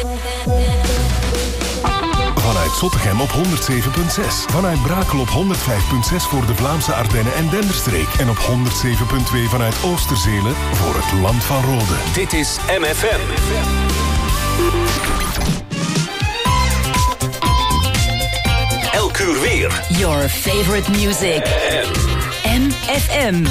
Vanuit Zottegem op 107.6. Vanuit Brakel op 105.6 voor de Vlaamse Ardennen en Denderstreek. En op 107.2 vanuit Oosterzelen voor het Land van Rode. Dit is MFM. Elk uur weer. Your favorite music. MFM.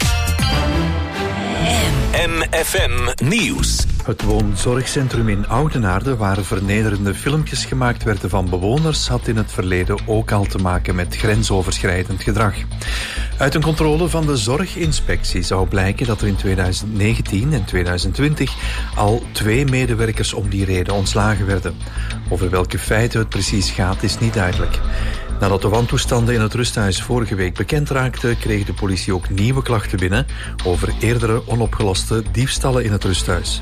MFM Nieuws. Het woonzorgcentrum in Oudenaarde, waar vernederende filmpjes gemaakt werden van bewoners, had in het verleden ook al te maken met grensoverschrijdend gedrag. Uit een controle van de zorginspectie zou blijken dat er in 2019 en 2020 al 2 medewerkers om die reden ontslagen werden. Over welke feiten het precies gaat, is niet duidelijk. Nadat de wantoestanden in het rusthuis vorige week bekend raakten, kreeg de politie ook nieuwe klachten binnen over eerdere onopgeloste diefstallen in het rusthuis.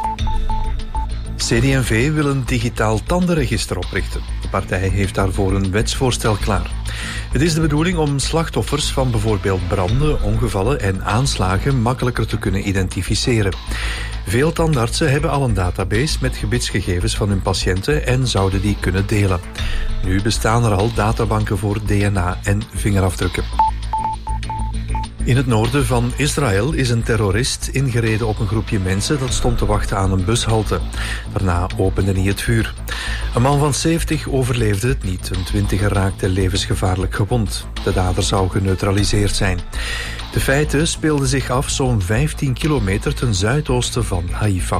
CD&V wil een digitaal tandenregister oprichten. De partij heeft daarvoor een wetsvoorstel klaar. Het is de bedoeling om slachtoffers van bijvoorbeeld branden, ongevallen en aanslagen makkelijker te kunnen identificeren. Veel tandartsen hebben al een database met gebitsgegevens van hun patiënten en zouden die kunnen delen. Nu bestaan er al databanken voor DNA en vingerafdrukken. In het noorden van Israël is een terrorist ingereden op een groepje mensen dat stond te wachten aan een bushalte. Daarna opende hij het vuur. Een man van 70 overleefde het niet. Een 20er raakte levensgevaarlijk gewond. De dader zou geneutraliseerd zijn. De feiten speelden zich af zo'n 15 kilometer ten zuidoosten van Haifa.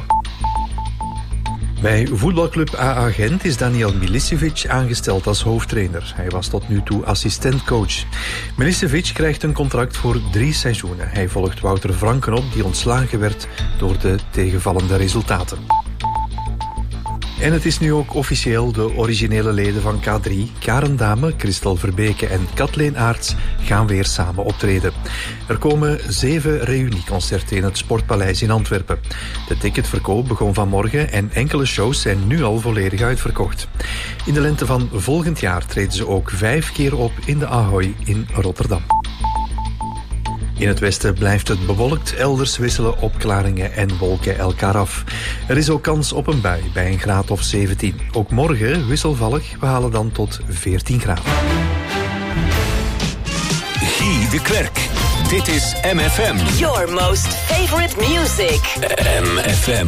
Bij voetbalclub AA Gent is Daniel Milicevic aangesteld als hoofdtrainer. Hij was tot nu toe assistentcoach. Milicevic krijgt een contract voor 3 seizoenen. Hij volgt Wouter Franken op, die ontslagen werd door de tegenvallende resultaten. En het is nu ook officieel: de originele leden van K3, Karen Dame, Christel Verbeke en Kathleen Aerts, gaan weer samen optreden. Er komen 7 reunieconcerten in het Sportpaleis in Antwerpen. De ticketverkoop begon vanmorgen en enkele shows zijn nu al volledig uitverkocht. In de lente van volgend jaar treden ze ook 5 keer op in de Ahoy in Rotterdam. In het westen blijft het bewolkt, elders wisselen opklaringen en wolken elkaar af. Er is ook kans op een bui bij een graad of 17. Ook morgen wisselvallig, we halen dan tot 14 graden. Guy de Klerk. Dit is MFM. Your most favorite music. MFM.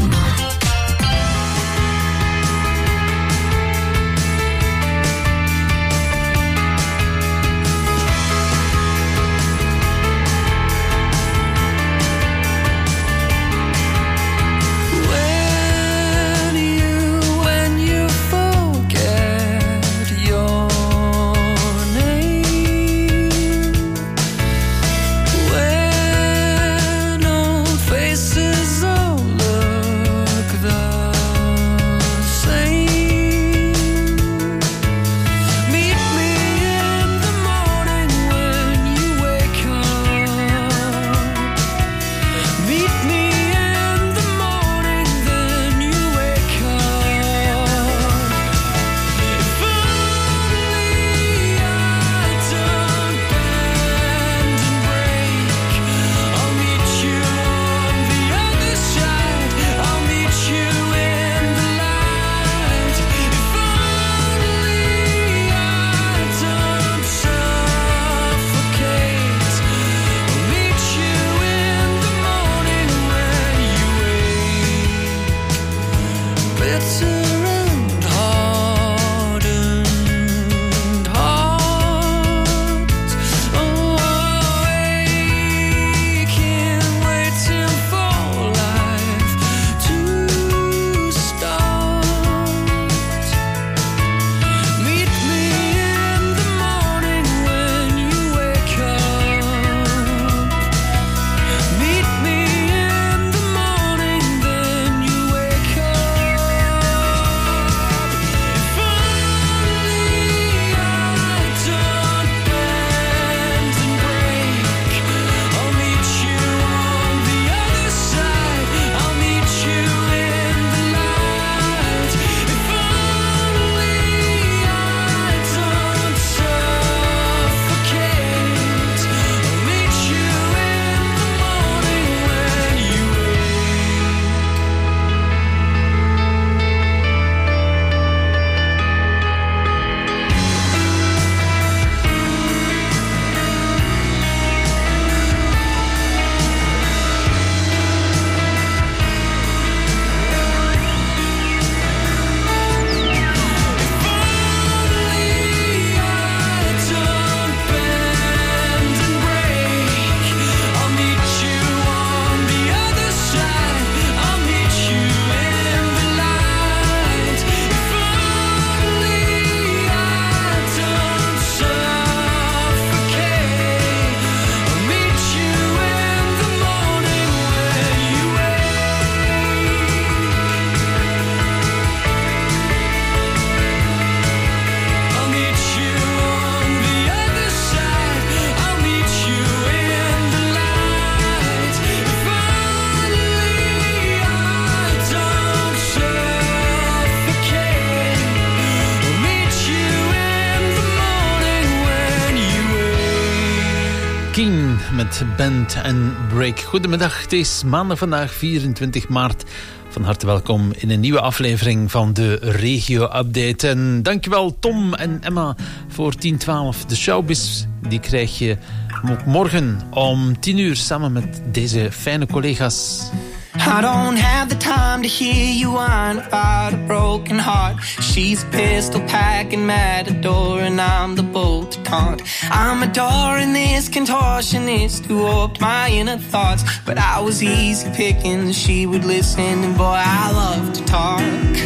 met Bend and Break. Goedemiddag, het is maandag vandaag 24 maart. Van harte welkom in een nieuwe aflevering van de Regio-update. En dankjewel Tom en Emma voor 10-12. De showbiz, die krijg je ook morgen om 10 uur samen met deze fijne collega's. I don't have the time to hear you whine about a broken heart. She's a pistol packing matador and I'm the bolt to taunt. I'm adoring this contortionist who warped my inner thoughts. But I was easy picking, she would listen and boy I love to talk.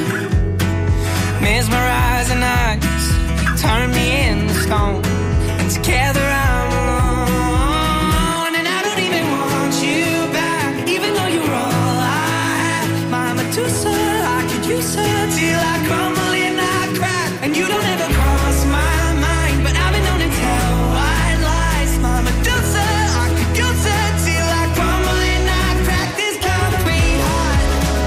Mesmerizing eyes turn me into stone. And together I'm alone. And I don't even want you back, even though you're all I could use her till I crumble and I crack. And you don't ever cross my mind, but I've been known to tell white lies. My Medusa, I could use her till I crumble and I crack. This concrete heart,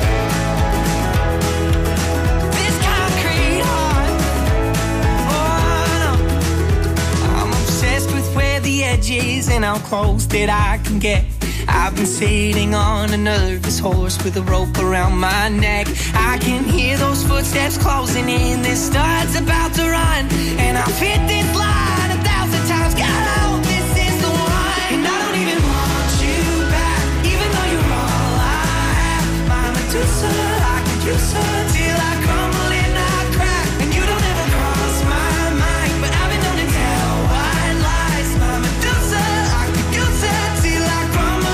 this concrete heart. Oh no, I'm obsessed with where the edge is and how close that I can get. I've been sitting on a nervous horse with a rope around my neck. I can hear those footsteps closing in. This start's about to run, and I've hit this line 1,000 times. God, I hope this is the one. And I don't even want you back, even though you're all I have. My Medusa, I could use her till I crumble and I crack. And you don't ever cross my mind, but I've been known to tell white lies. My Medusa, I could use her till I crumble.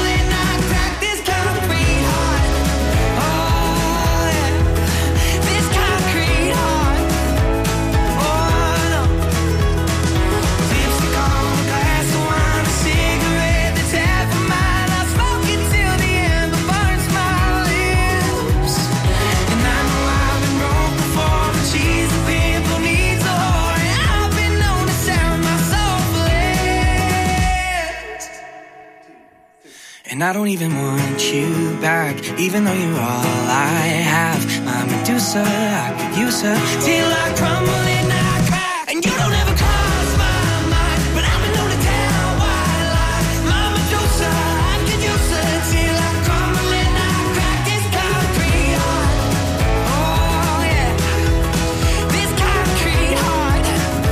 And I don't even want you back, even though you're all I have. My Medusa, I could use her till I crumble and I crack. And you don't ever cross my mind, but I've been known to tell white lies. My Medusa, I could use her till I crumble and I crack. This concrete heart, oh yeah, this concrete heart,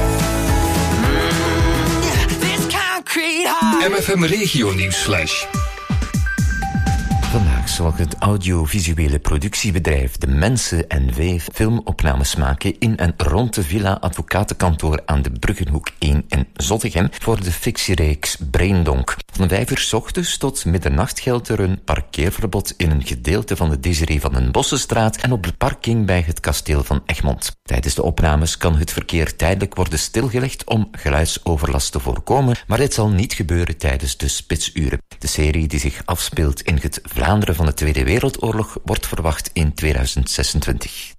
this concrete heart. MFM Regio Nieuwsflash. Vandaag zal het audiovisuele productiebedrijf De Mensen N.V. filmopnames maken in en rond de Villa Advocatenkantoor aan de Bruggenhoek 1 in Zottegem voor de fictiereeks Braindonk. Van 5 uur 's ochtends tot middernacht geldt er een parkeerverbod in een gedeelte van de Desiree van den Bossenstraat en op de parking bij het kasteel van Egmond. Tijdens de opnames kan het verkeer tijdelijk worden stilgelegd om geluidsoverlast te voorkomen, maar dit zal niet gebeuren tijdens de spitsuren. De serie die zich afspeelt in het Vlaanderen van de Tweede Wereldoorlog wordt verwacht in 2026.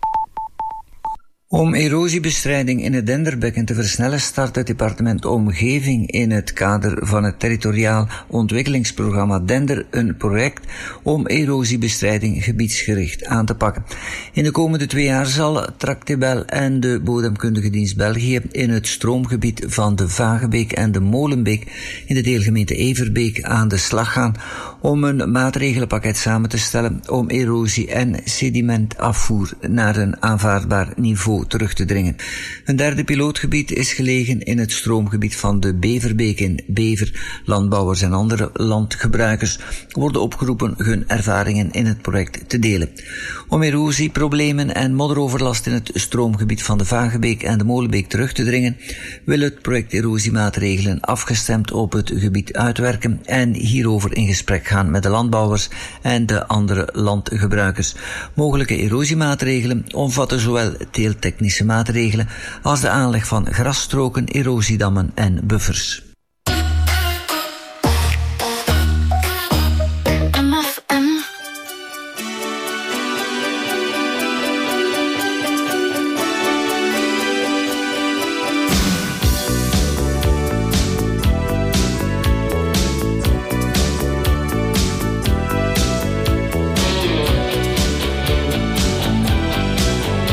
Om erosiebestrijding in het Denderbekken te versnellen start het departement Omgeving in het kader van het territoriaal ontwikkelingsprogramma Dender een project om erosiebestrijding gebiedsgericht aan te pakken. In de komende 2 jaar zal Tractebel en de Bodemkundige Dienst België in het stroomgebied van de Vagebeek en de Molenbeek in de deelgemeente Everbeek aan de slag gaan om een maatregelenpakket samen te stellen om erosie en sedimentafvoer naar een aanvaardbaar niveau terug te dringen. Een derde pilootgebied is gelegen in het stroomgebied van de Beverbeek in Bever. Landbouwers en andere landgebruikers worden opgeroepen hun ervaringen in het project te delen. Om erosieproblemen en modderoverlast in het stroomgebied van de Vagebeek en de Molenbeek terug te dringen, wil het project erosiemaatregelen afgestemd op het gebied uitwerken en hierover in gesprek gaan met de landbouwers en de andere landgebruikers. Mogelijke erosiemaatregelen omvatten zowel teeltechnische maatregelen als de aanleg van grasstroken, erosiedammen en buffers.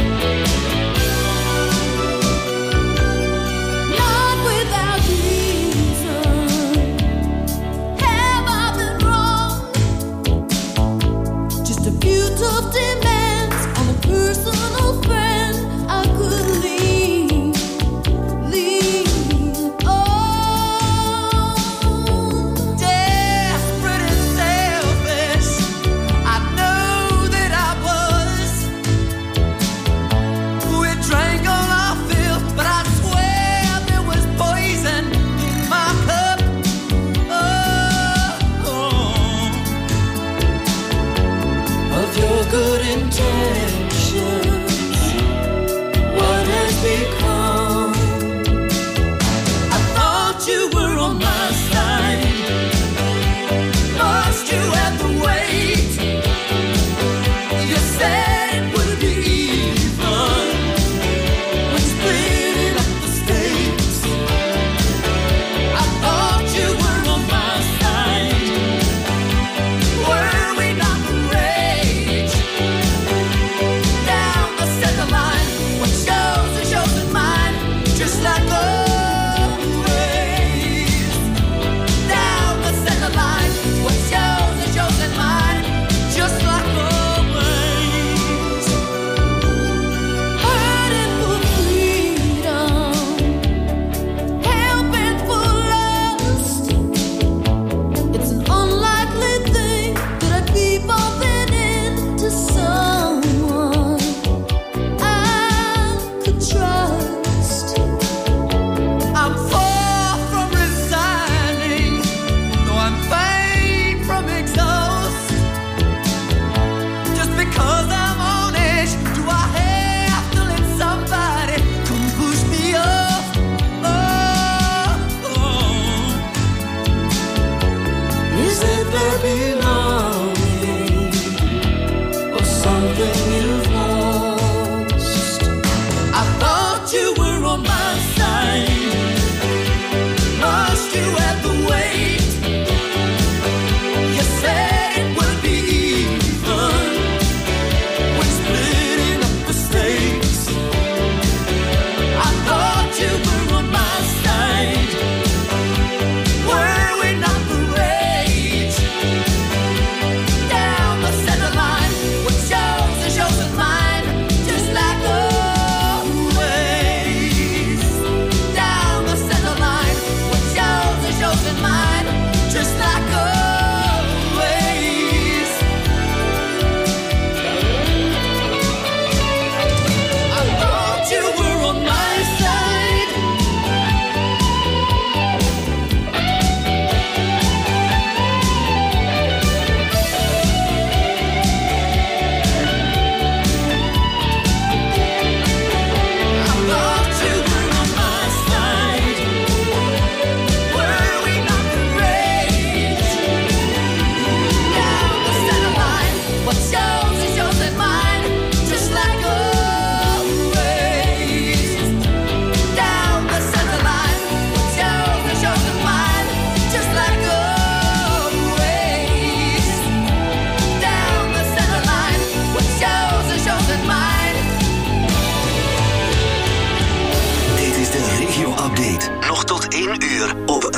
Not without dreams.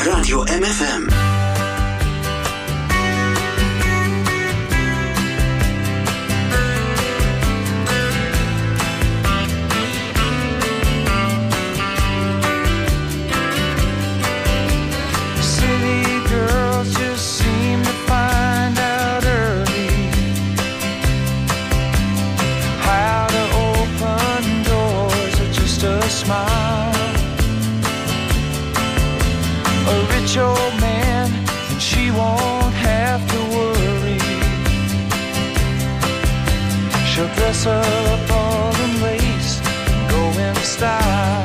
Radio MFM. Old man, and she won't have to worry. She'll dress up all in lace and go in style.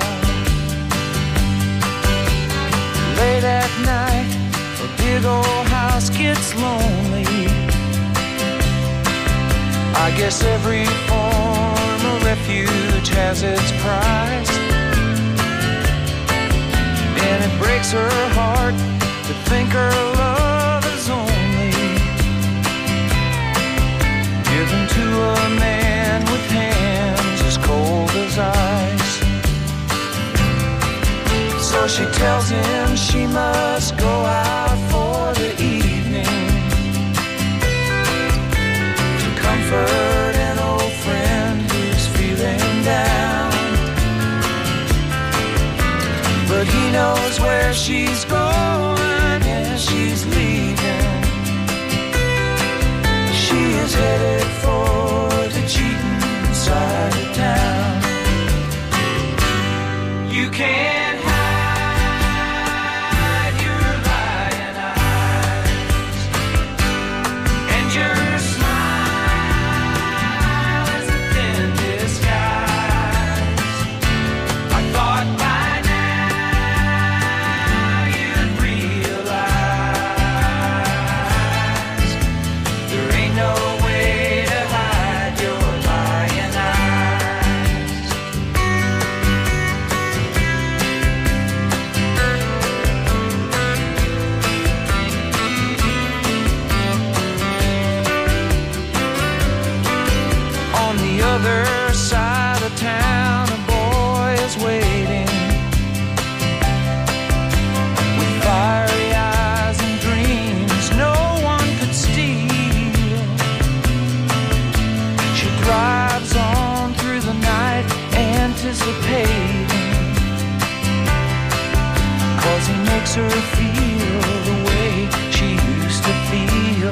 Late at night, a big old house gets lonely. I guess every form of refuge has its price. And it breaks her heart to think her love is only given to a man with hands as cold as ice. So she tells him she must go out for the evening to comfort an old friend who's feeling down. But he knows where she's going and she's leaving. She is headed for the cheating side of town. You can't hide your lying eyes, and your smile is a thin disguise. I thought by other side of town, a boy is waiting with fiery eyes and dreams no one could steal. She drives on through the night, anticipating, 'cause he makes her feel the way she used to feel.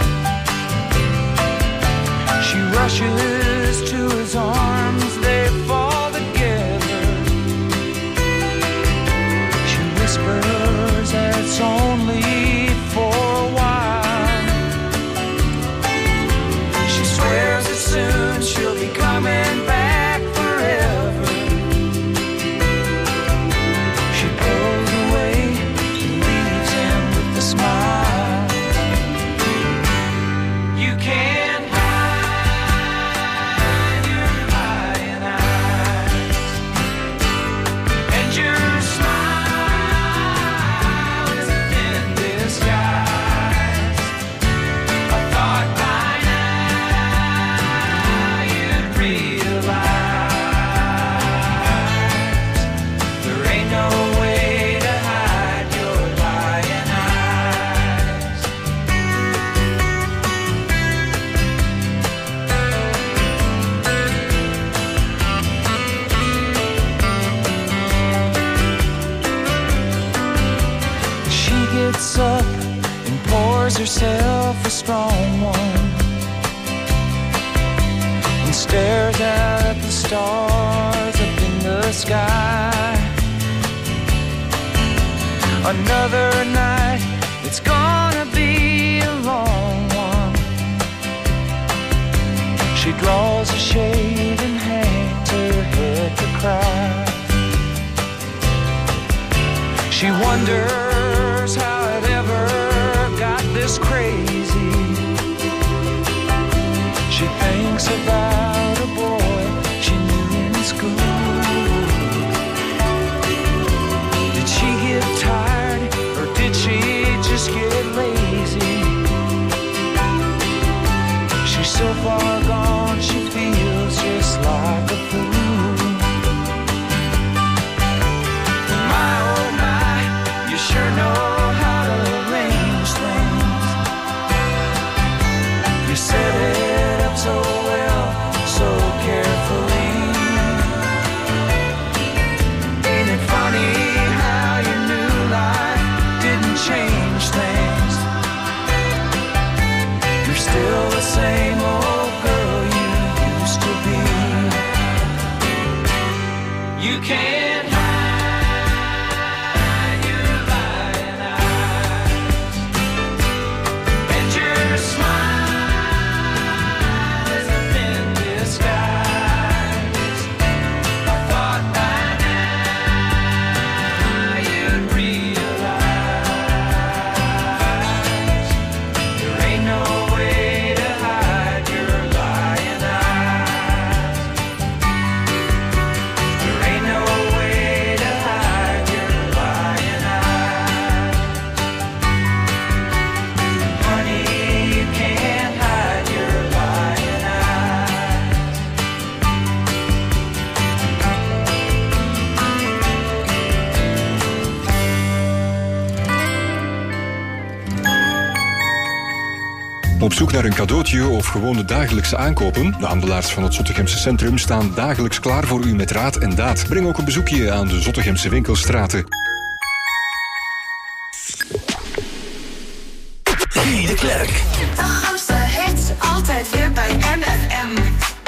She rushes to his arms, they fall together. She whispers that it's only for a while. She swears that soon she'll be coming back forever. She pulls away and leaves him with a smile. You can't up and pours herself a strong one and stares out at the stars up in the sky. Another night, it's gonna be a long one. She draws a shade and hangs her head to cry. She wonders how it ever got this crazy. She thinks about a boy she knew in school. Did she get tired or did she just get lazy? She's so far gone, she feels just like a fool. My oh my, you sure Op zoek naar een cadeautje of gewoon de dagelijkse aankopen? De handelaars van het Zottegemse Centrum staan dagelijks klaar voor u met raad en daad. Breng ook een bezoekje aan de Zottegemse winkelstraten. Guy de Klerk. De grootste hits, altijd weer bij MFM.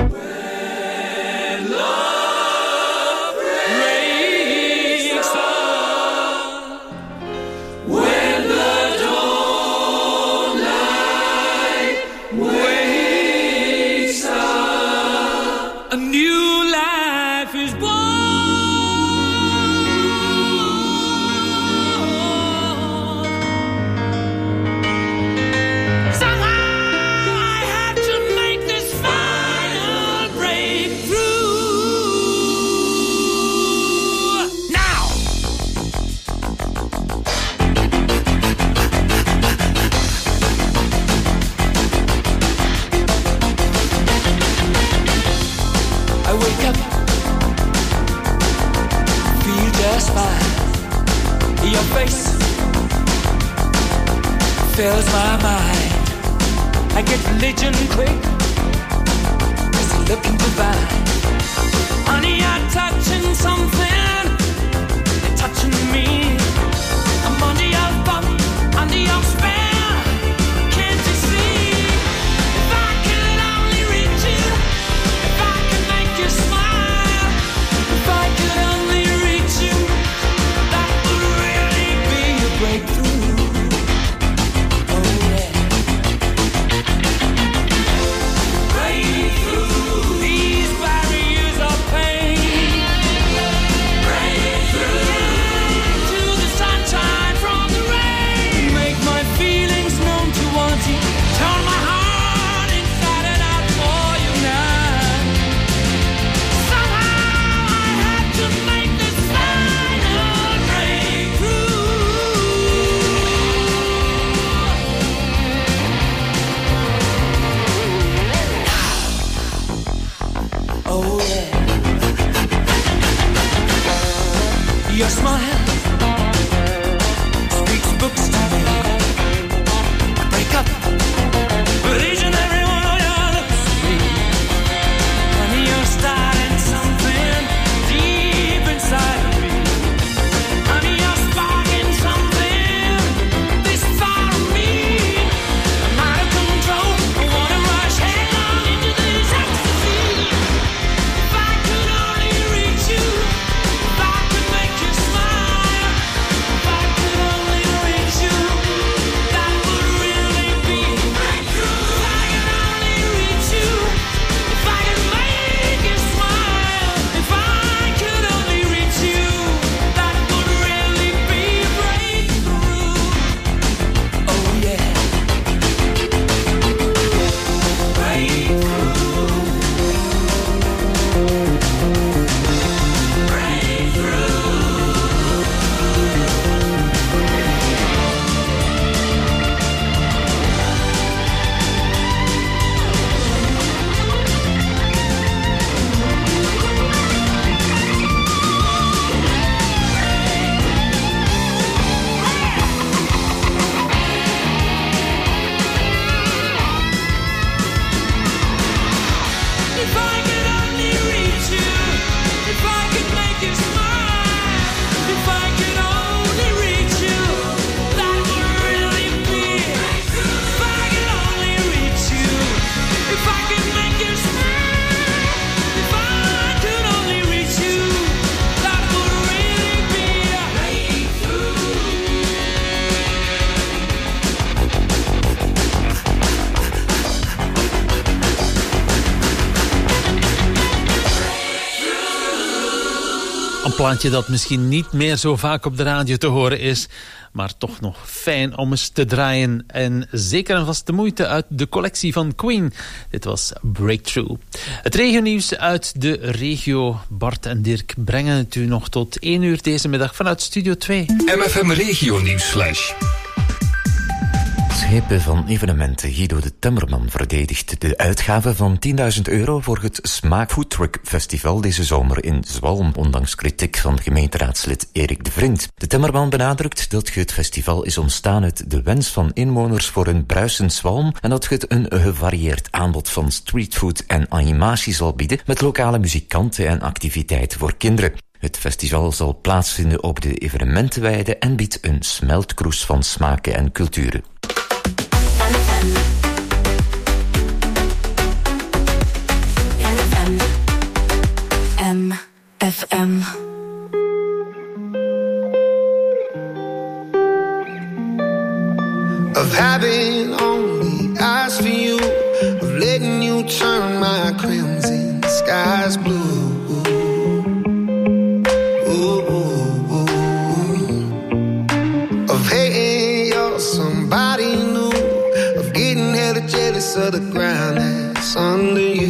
Fills my mind. I get religion quick. Cause you're looking divine. Honey, you're touching something. You're touching me. I'm under your thumb, under your spell. Can't you see? If I could only reach you, if I could make you smile, if I could only reach you, that would really be a breakthrough. Your smile speaks books to me. I break up with each and every one of your lips. Honey, you're starting something deep inside of me. Honey, you're sparking something this far of me. I'm out of control. I wanna rush headlong into this ecstasy. If I could only reach you, if I could make you smile, if I could only reach you, that would really be a breakthrough. If I could only reach you, if I could make you smile, if I could only reach you, that would really be a breakthrough. Oh yeah, if I could only reach you, if I could make you smile, if I could only reach you, that would really be. If I could only reach you, if I could make you smile, if I could only reach you, that would really be a breakthrough. Een plaatje dat misschien niet meer zo vaak op de radio te horen is, maar toch nog fijn om eens te draaien. En zeker en vast de moeite uit de collectie van Queen. Dit was Breakthrough. Het regionieuws uit de regio. Bart en Dirk brengen het u nog tot 1 uur deze middag vanuit Studio 2. MFM Regionieuwsflash. Schepen van evenementen. Guido de Timmerman verdedigt de uitgave van €10.000 voor het Smaak Foodtruck Festival deze zomer in Zwalm, ondanks kritiek van gemeenteraadslid Erik de Vriend. De Timmerman benadrukt dat het festival is ontstaan uit de wens van inwoners voor een bruisend Zwalm en dat het een gevarieerd aanbod van streetfood en animatie zal bieden met lokale muzikanten en activiteiten voor kinderen. Het festival zal plaatsvinden op de evenementenweide en biedt een smeltkroes van smaken en culturen. MFM. Of having only eyes for you, of letting you turn my crimson skies blue. Of hating you're somebody new, of getting hella jealous of the ground that's under you.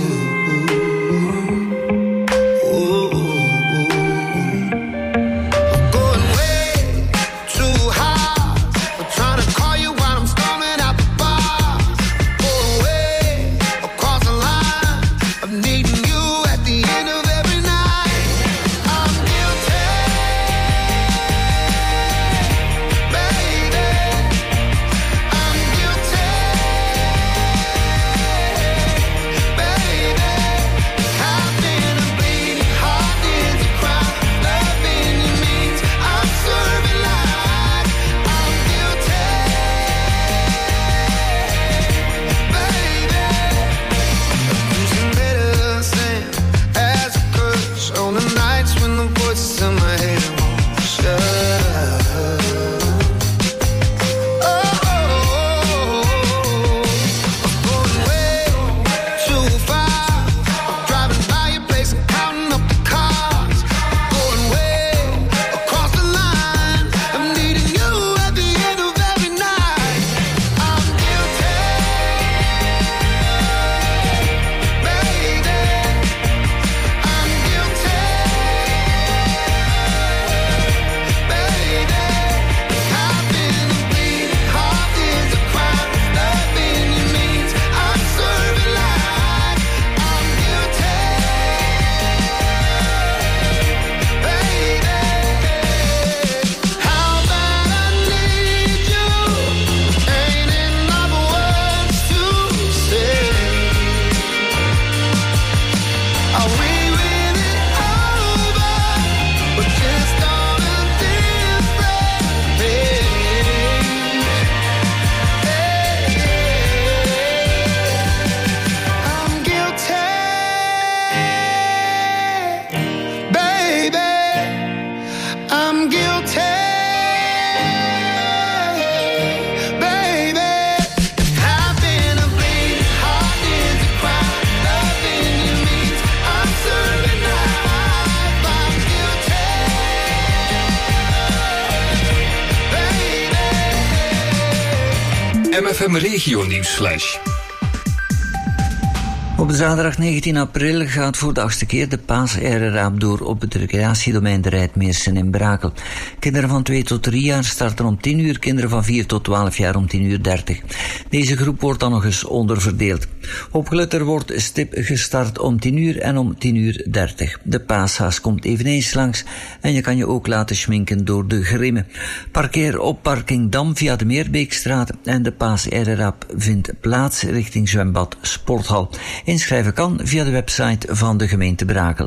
MFM Regio Nieuwsflash. Op zaterdag 19 april gaat voor de 8e keer de Paaseireraap door op het recreatiedomein de Rijtmeersen in Brakel. Kinderen van 2 tot 3 jaar starten om 10 uur, kinderen van 4 tot 12 jaar om 10:30. Deze groep wordt dan nog eens onderverdeeld. Op Glutter wordt stip gestart om 10 uur en om 10:30. De paashaas komt eveneens langs en je kan je ook laten schminken door de grimmen. Parkeer op parking Dam via de Meerbeekstraat en de Paaseireraap vindt plaats richting zwembad Sporthal. Inschrijven kan via de website van de gemeente Brakel.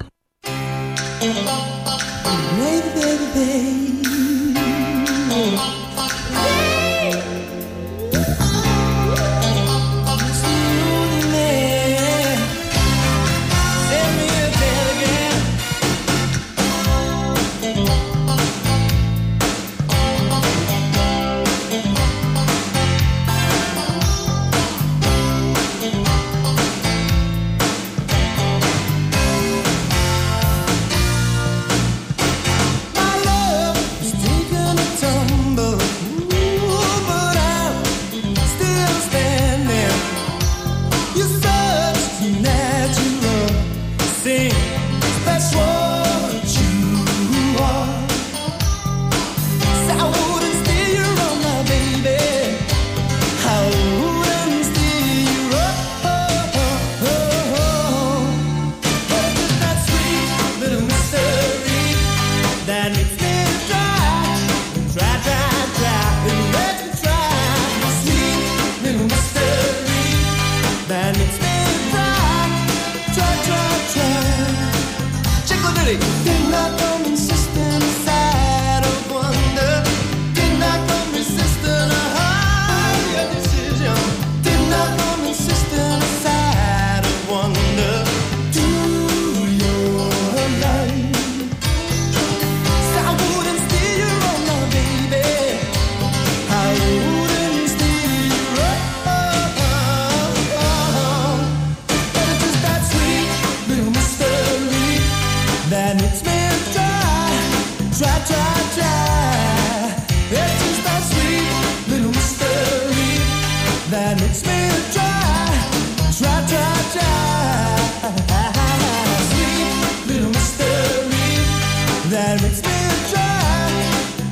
How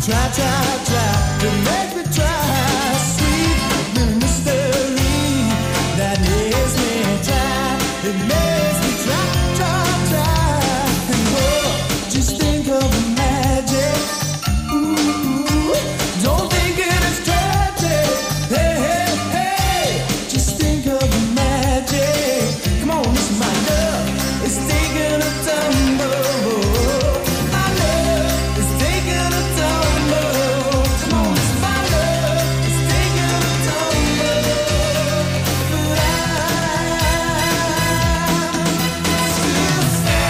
Try, try, try to make me try. Sweet little mystery that makes me try. It makes me try, try, try. And oh, just think of the magic. Ooh, don't think it is tragic. Hey, hey, hey, just think of the magic. Come on, this is my love. It's taking a tumble. My love is taking a tumble. Come on, this is my love. It's taking a tumble. But I'm still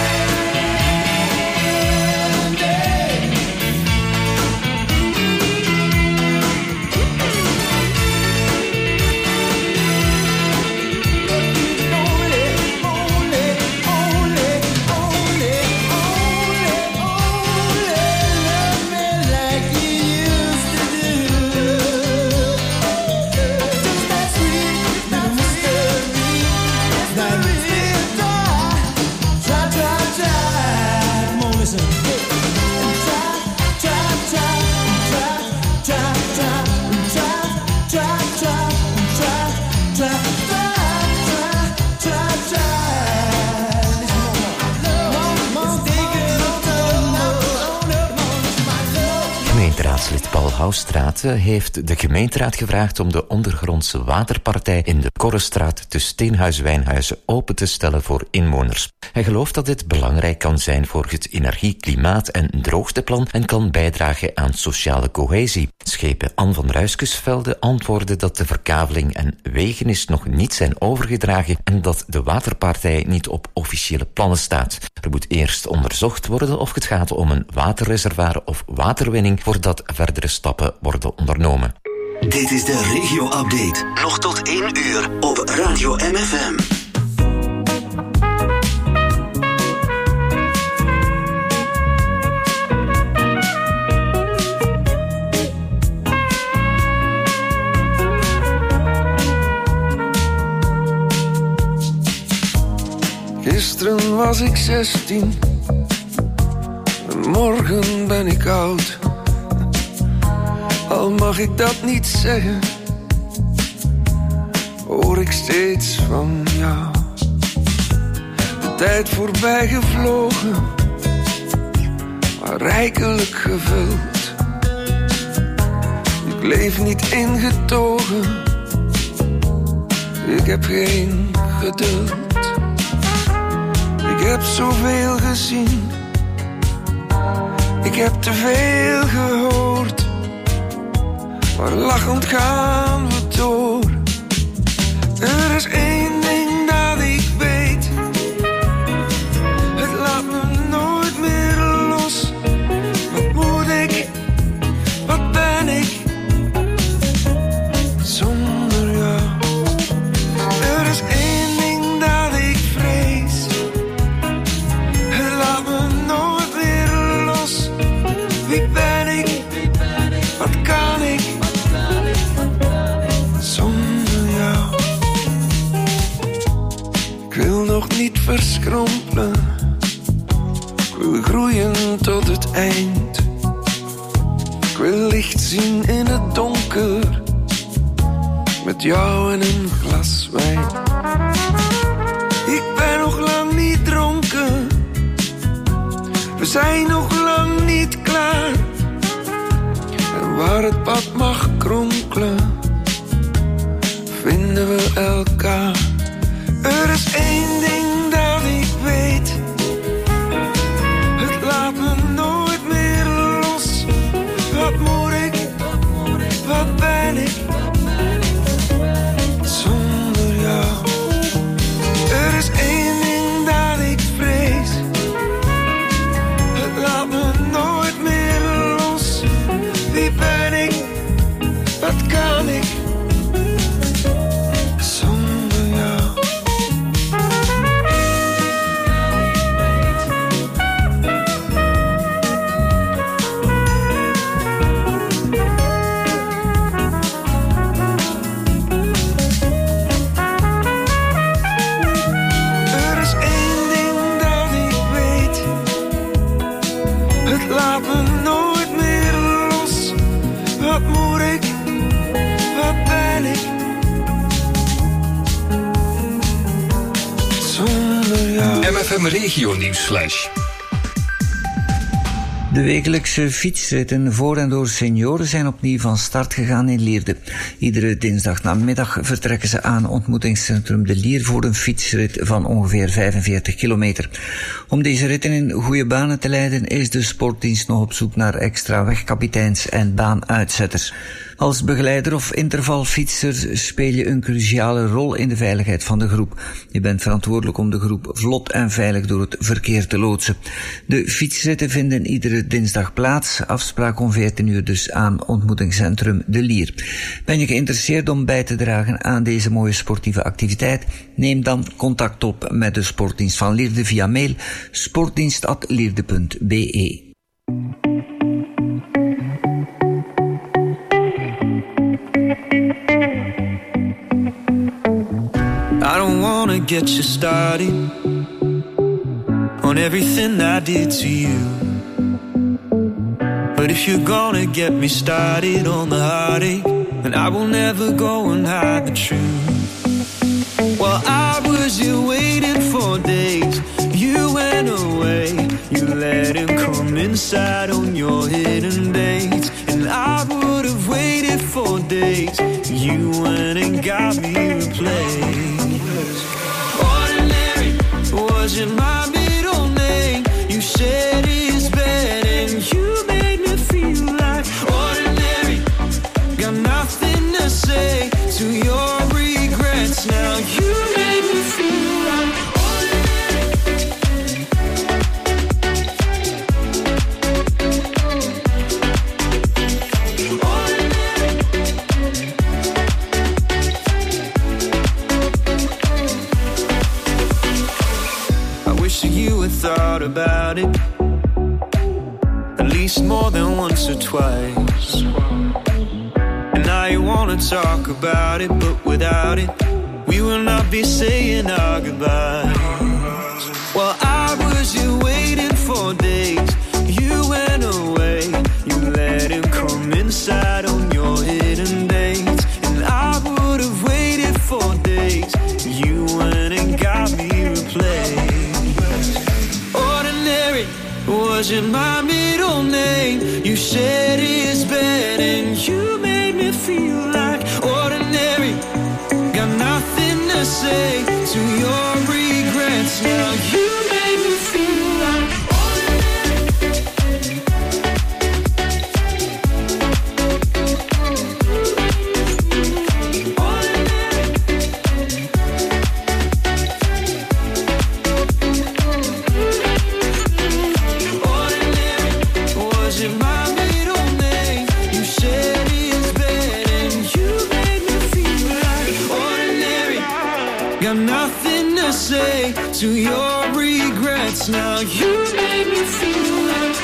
Gemeenteraadslid Paul Houstraten heeft de gemeenteraad gevraagd om de ondergrondse waterpartij in de Korrestraat te Steenhuis-Wijnhuizen open te stellen voor inwoners. Hij gelooft dat dit belangrijk kan zijn voor het energie-, klimaat- en droogteplan en kan bijdragen aan sociale cohesie. Schepen Anne van Ruiskesvelde antwoordde dat de verkaveling en wegenis nog niet zijn overgedragen en dat de waterpartij niet op officiële plannen staat. Er moet eerst onderzocht worden of het gaat om een waterreservoir of waterwinning voordat verdere stappen worden ondernomen. Dit is de regio-update. Nog tot 1 uur op Radio MFM. Gisteren was ik 16, en morgen ben ik oud. Al mag ik dat niet zeggen, hoor ik steeds van jou. De tijd voorbij gevlogen, maar rijkelijk gevuld. Ik leef niet ingetogen, ik heb geen geduld. Ik heb zoveel gezien, ik heb te veel gehoord, maar lachend gaan we door. Er is één ding dat ik weet, het laat me nooit meer los. Wat moet ik, wat ben ik, zonder jou? Er is één ding dat ik vrees, het laat me nooit meer los. Wie ben ik, wat kan ik, zonder jou? Ik wil nog niet verschrompelen, ik wil groeien tot het eind. Ik wil licht zien in het donker, met jou en een glas wijn. Ik ben nog lang niet dronken, we zijn nog lang niet klaar. En waar het pad mag kronkelen, vinden we elkaar. Er is één ding dat ik weet, het laat me nooit meer los. Wat moet ik, wat ben ik, zonder jou? Er is één ding dat ik vrees, het laat me nooit meer los. Wie ben ik, wat kan ik, zonder jou? MFM Regio Nieuwsflash. De wekelijkse fietsritten voor en door senioren zijn opnieuw van start gegaan in Lierde. Iedere dinsdagnamiddag vertrekken ze aan ontmoetingscentrum De Lier voor een fietsrit van ongeveer 45 kilometer. Om deze ritten in goede banen te leiden is de sportdienst nog op zoek naar extra wegkapiteins en baanuitzetters. Als begeleider of intervalfietser speel je een cruciale rol in de veiligheid van de groep. Je bent verantwoordelijk om de groep vlot en veilig door het verkeer te loodsen. De fietsritten vinden iedere dinsdag plaats. Afspraak om 14 uur dus aan ontmoetingscentrum De Lier. Ben je geïnteresseerd om bij te dragen aan deze mooie sportieve activiteit? Neem dan contact op met de sportdienst van Lierde via mail sportdienst@lierde.be. I don't wanna get you started on everything I did to you. But if you're gonna get me started on the heartache, then I will never go and hide the truth. Well, I was here waiting for days. You went away. You let him come inside on your hidden dates. And I would have waited for days. You went and got me replaced. Ordinary wasn't my middle name. You said it's bad and you made me feel like ordinary. Got nothing to say to your regrets. Now you made me feel like thought about it at least more than once or twice. And now you wanna talk about it, but without it we will not be saying our goodbyes. Well, I was here waiting for days. You went away. You let him come inside on your hidden dates. And I would have waited for days. You went and got me replaced. Wasn't my middle name. You said it's bad and you made me feel like ordinary. Got nothing to say to your regrets. Now you made me feel like say to your regrets. Now you made me feel like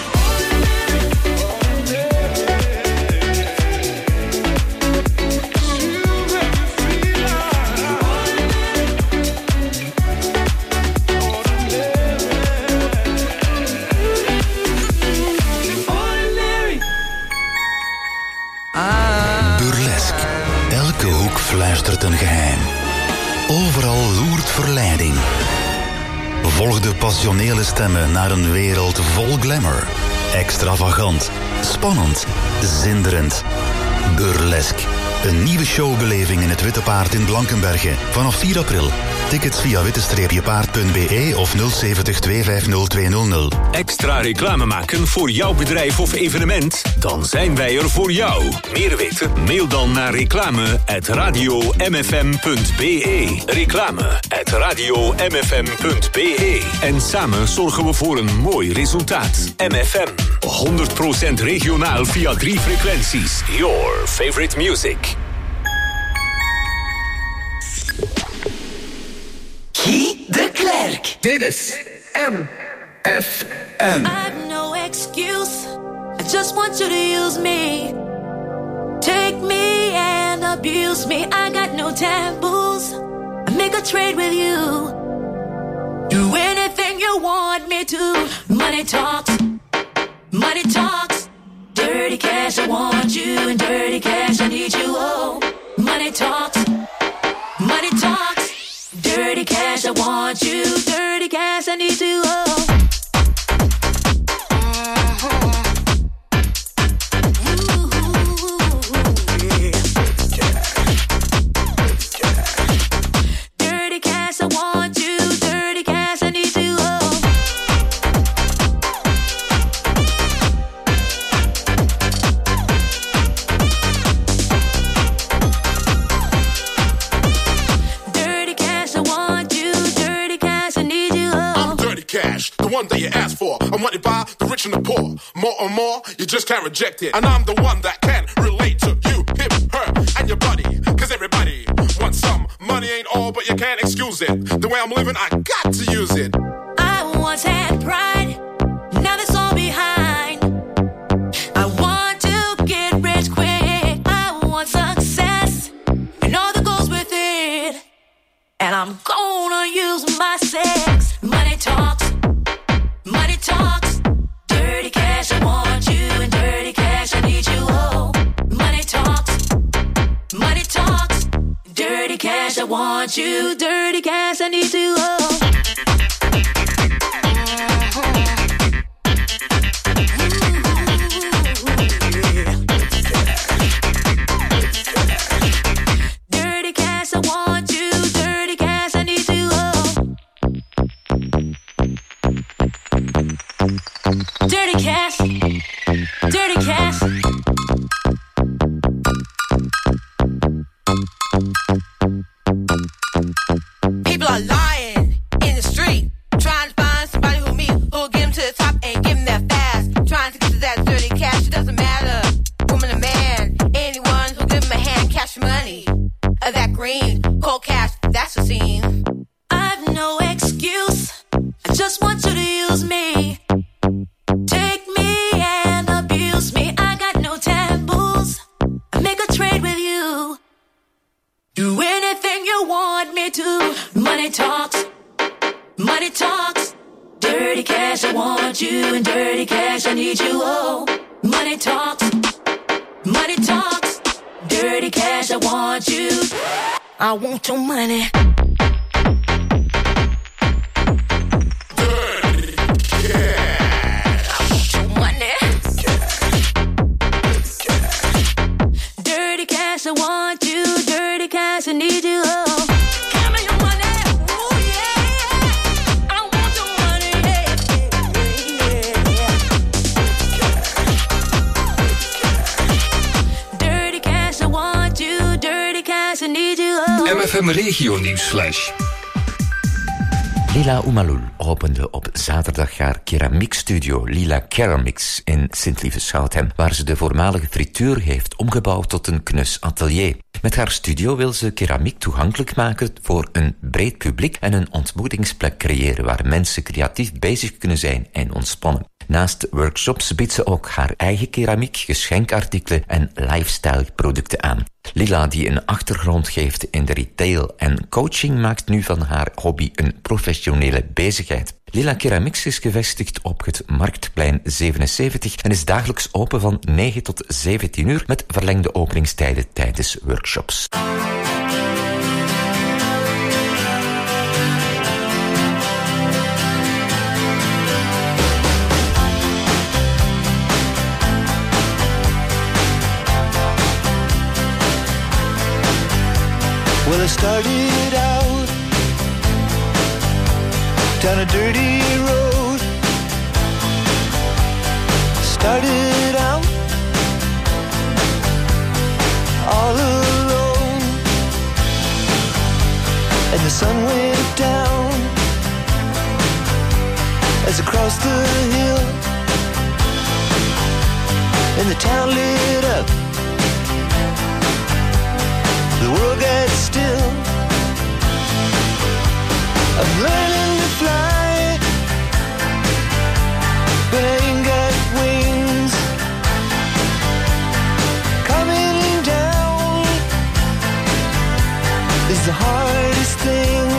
Burlesque. Elke hoek fluistert een geheim. Overal loert verleiding. Volg de passionele stemmen naar een wereld vol glamour. Extravagant, spannend, zinderend. Burlesque. Een nieuwe showbeleving in het Witte Paard in Blankenberge. Vanaf 4 april. Tickets via witte-paard.be of 070 250 200. Extra reclame maken voor jouw bedrijf of evenement? Dan zijn wij er voor jou. Meer weten? Mail dan naar reclame@radiomfm.be. Reclame@radiomfm.be. En samen zorgen we voor een mooi resultaat. MFM. 100% regionaal via 3 frequenties. Your favorite music. Guy de Klerk. Dit is MFM. I've no excuse. I just want you to use me. Take me and abuse me. I got no taboos. I make a trade with you. Do anything you want me to. Money talks. Money talks. Dirty cash, I want you. And dirty cash, I need you. Oh, money talks. Money talks. Dirty cash, I want you. Dirty cash, I need that you ask for. I'm wanted by the rich and the poor. More and more, you just can't reject it. And I'm the one that can relate to you, him, her, and your buddy. Cause everybody wants some. Money ain't all, but you can't excuse it. The way I'm living, I got to use it. I once had pride, now that's all behind. I want to get rich quick. I want success, and all that goes with it. And I'm gonna use my sex. Money talks, money talks. Dirty cash, I want you, and dirty cash, I need you. Oh, money talks, money talks. Dirty cash, I want you, dirty cash, I need you. Oh. Dirty cash, dirty cash. People are lying in the street, trying to find somebody who'll get them to the top and give them that fast. Trying to get to that dirty cash, it doesn't matter, woman or man. Anyone who'll give them a hand, cash money. That green, cold cash, that's the scene. I've no excuse, I just want you to use me. Take me and abuse me. I got no taboos. I make a trade with you. Do anything you want me to. Money talks, money talks. Dirty cash, I want you, and dirty cash, I need you. Oh, money talks, money talks. Dirty cash, I want you. I want your money. I want you, dirty cash, I need you. Oh, give me your money. Oh yeah, I want your money. Dirty cash, I want you, dirty cash, I need you. Oh. MFM Regio Nieuwsflash. Lila Oumalul opende op zaterdag haar keramiekstudio Lila Keramix in Sint-Lieve-Schouten, waar ze de voormalige frituur heeft omgebouwd tot een knus atelier. Met haar studio wil ze keramiek toegankelijk maken voor een breed publiek en een ontmoetingsplek creëren waar mensen creatief bezig kunnen zijn en ontspannen. Naast workshops biedt ze ook haar eigen keramiek, geschenkartikelen en lifestyle-producten aan. Lila, die een achtergrond geeft in de retail en coaching, maakt nu van haar hobby een professionele bezigheid. Lila Keramix is gevestigd op het Marktplein 77 en is dagelijks open van 9 tot 17 uur met verlengde openingstijden tijdens workshops. Well, I started out down a dirty road. Started out all alone, and the sun went down as I crossed the hill, and the town lit up. The world got still. I'm learning to fly, but I ain't got wings. Coming down is the hardest thing.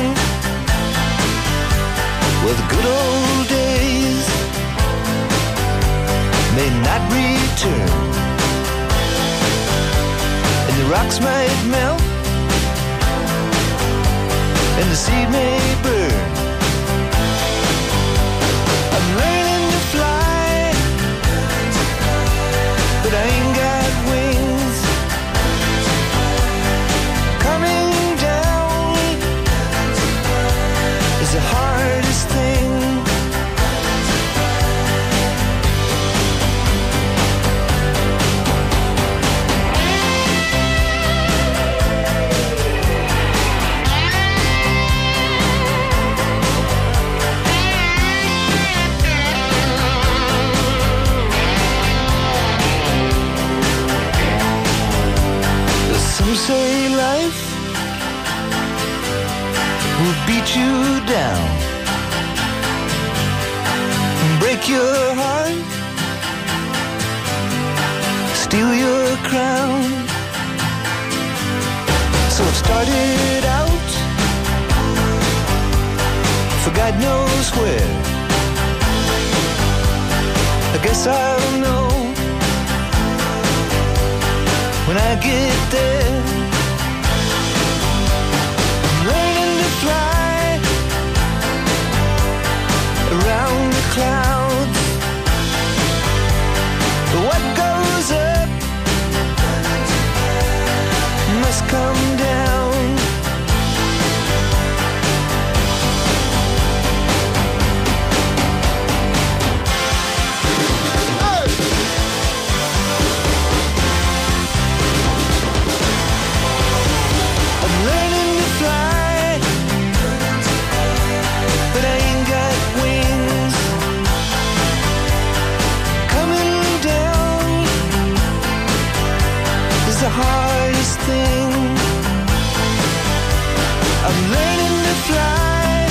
Well, the good old days may not return, and the rocks might melt, and the seed may burn. I'm learning to fly, but I ain't got wings. Coming down is the hardest thing. say life will beat you down, break your heart, steal your crown. So it started out for God knows where. I guess I'll know when I get there. I'm learning to fly around the clouds. What goes up must come down. The hardest thing. I'm learning to fly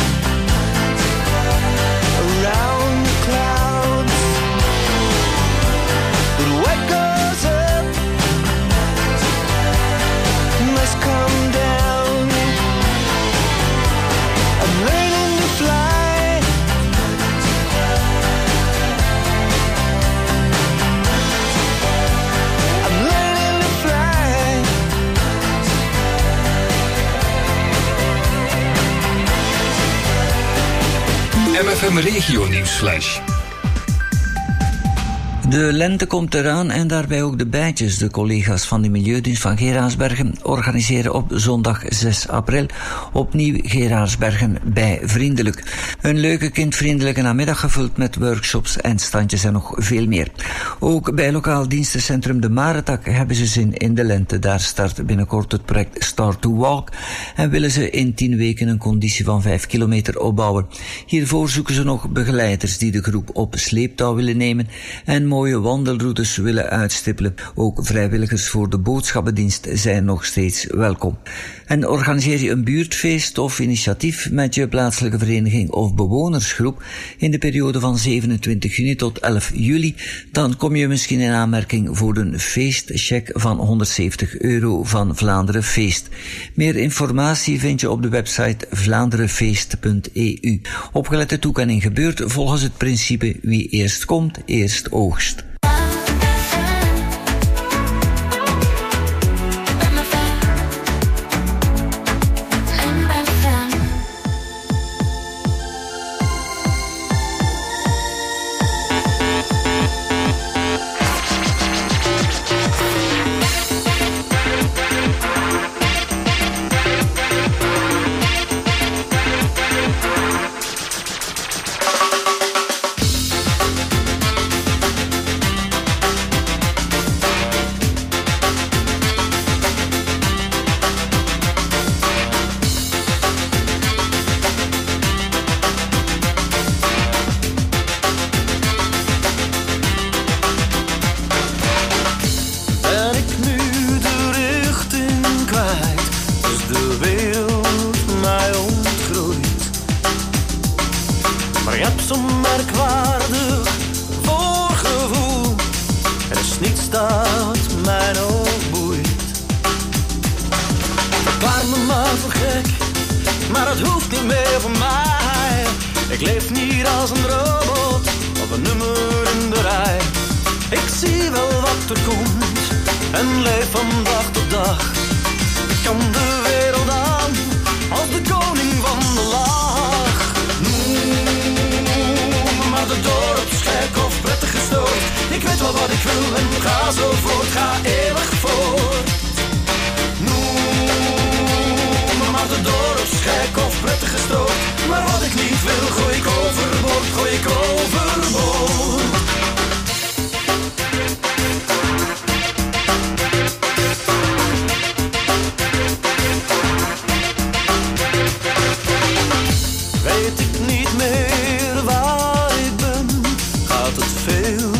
around the clouds, but what goes up must come down. I'm learning to fly. I'm learning to fly. MFM Regio Nieuwsflash. De lente komt eraan en daarbij ook de bijtjes. De collega's van de Milieudienst van Geraardsbergen organiseren op zondag 6 april opnieuw Geraardsbergen bij Vriendelijk. Een leuke kindvriendelijke namiddag gevuld met workshops en standjes en nog veel meer. Ook bij lokaal dienstencentrum De Marentak hebben ze zin in de lente. Daar start binnenkort het project Start to Walk en willen ze in 10 weken een conditie van 5 kilometer opbouwen. Hiervoor zoeken ze nog begeleiders die de groep op sleeptouw willen nemen en mooie wandelroutes willen uitstippelen. Ook vrijwilligers voor de boodschappendienst zijn nog steeds welkom. En organiseer je een buurtfeest of initiatief met je plaatselijke vereniging of bewonersgroep in de periode van 27 juni tot 11 juli, dan kom je misschien in aanmerking voor een feestcheck van €170 van Vlaanderen Feest. Meer informatie vind je op de website vlaanderenfeest.eu. Opgelette toekenning gebeurt volgens het principe wie eerst komt, eerst oogst.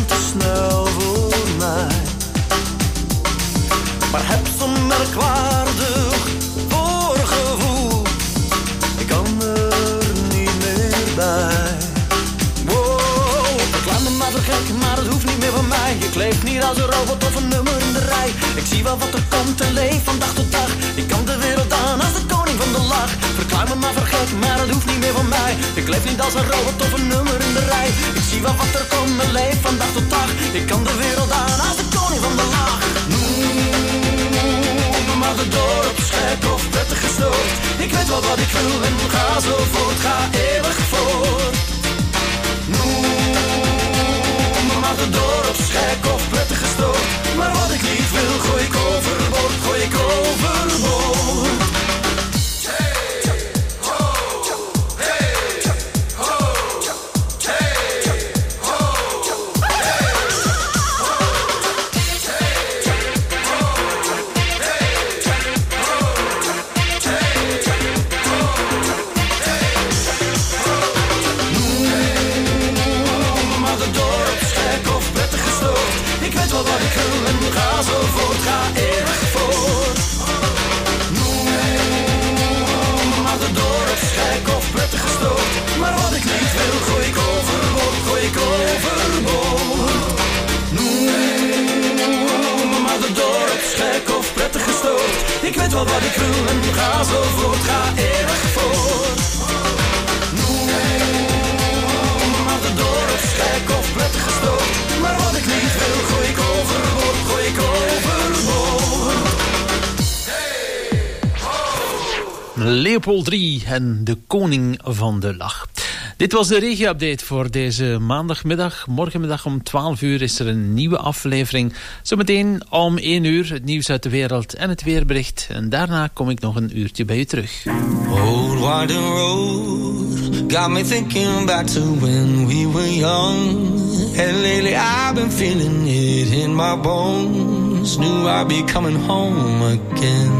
Maar heb zo'n merkwaardig maar vergek, maar het hoeft niet meer van mij. Ik leef niet als een robot of een nummer in de rij. Ik zie wel wat er komt en leef van dag tot dag. Ik kan de wereld aan als de koning van de lach. Verklaar me maar vergek, maar het hoeft niet meer van mij. Ik leef niet als een robot of een nummer in de rij. Ik zie wel wat er komt en leef van dag tot dag. Ik kan de wereld aan als de koning van de lach. Noem me maar de dorpsgek of prettig gestoord. Ik weet wel wat ik wil en ga zo voort, ga eeuwig voort. Noem me maar de dorpsgek of prettig gestoord. Maar wat ik niet wil, gooi ik overboord, gooi ik overboord. Ik weet wel wat ik wil en ga zo voort, ga eeuwig voort. Noem maar de dorpsgek of prettig gestoord. Maar wat ik niet wil, gooi ik overboord, gooi ik overboord. Leopold 3 en de koning van de lach. Dit was de regio-update voor deze maandagmiddag. Morgenmiddag om 12 uur is er een nieuwe aflevering. Zometeen om 1 uur het nieuws uit de wereld en het weerbericht. En daarna kom ik nog een uurtje bij u terug. Old winding road got me thinking back to when we were young. And lately I've been feeling it in my bones. Knew I'd be coming home again.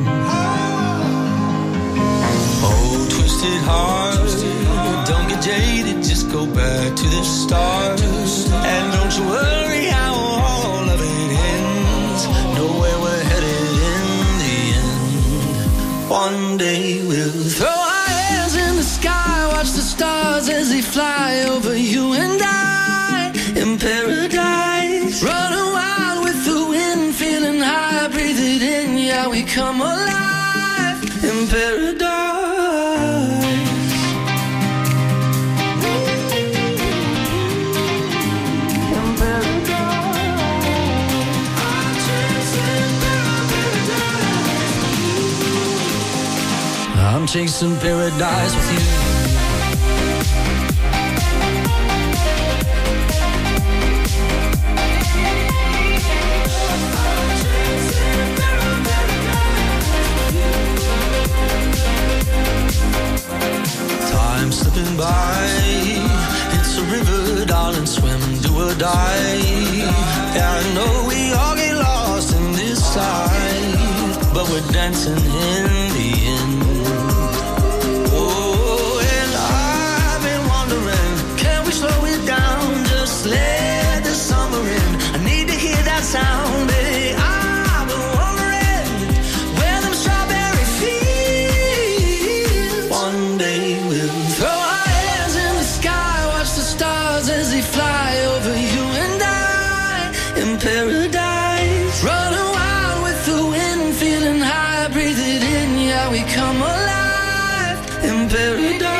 Oh, twisted heart, don't get jaded, just go back to the start. And don't you worry how all of it ends. Know where we're headed in the end. One day we'll throw our hands in the sky, watch the stars as they fly over you and I. In paradise, running wild with the wind, feeling high, breathe it in, yeah, we come alive. In paradise. I'm chasing paradise with you. Time slipping by, it's a river, darling, swim, do or die. Yeah, I know we all get lost in this life, but we're dancing in the end. Let the summer in. I need to hear that sound, baby. I've been wondering where them strawberry fields. One day we'll throw our hands in the sky, watch the stars as they fly over you and I. In paradise, running wild with the wind, feeling high, breathe it in, yeah, we come alive. In paradise.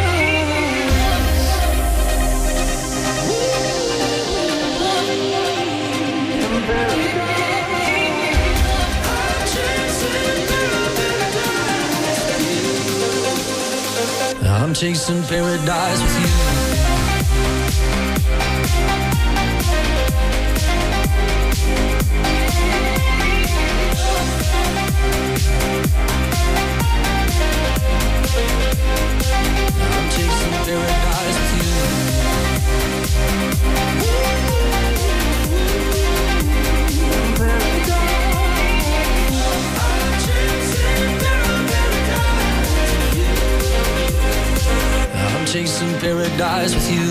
I'm chasing paradise with you. I'm chasing paradise with you. Chasing paradise with you.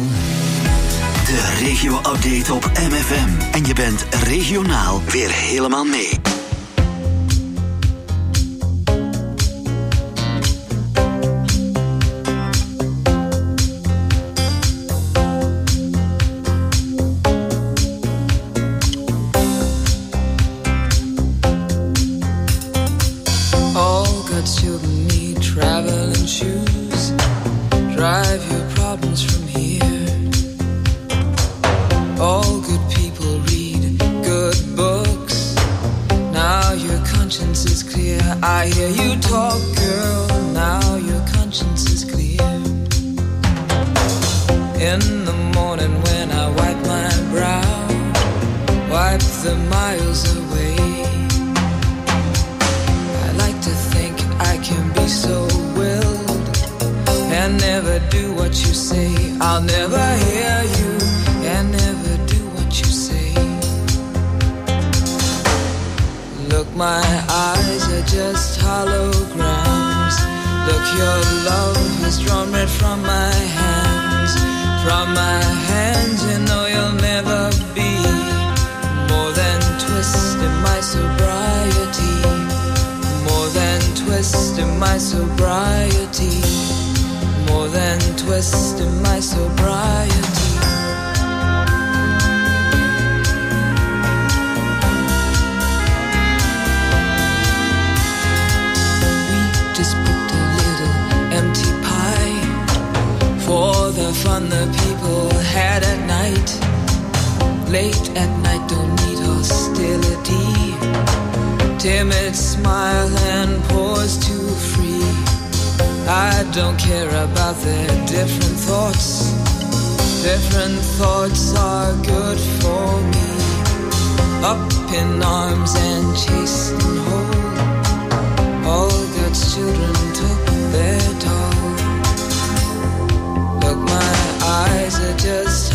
De regio-update op MFM. En je bent regionaal weer helemaal mee. morning when I wipe my brow, wipe the miles away. I like to think I can be so willed and never do what you say. I'll never hear you and never do what you say. Look, my eyes are just holograms. Look, your love has drawn red from my hands. From my hands, you know you'll never be more than twist in my sobriety. More than twist in my sobriety. More than twist in my sobriety. Empty pie for the fun the people had at night. Late at night, don't need hostility. Timid smile and pause too free. I don't care about their different thoughts. Different thoughts are good for me. Up in arms and chasing home. All God's children took their toll. Look, my eyes are just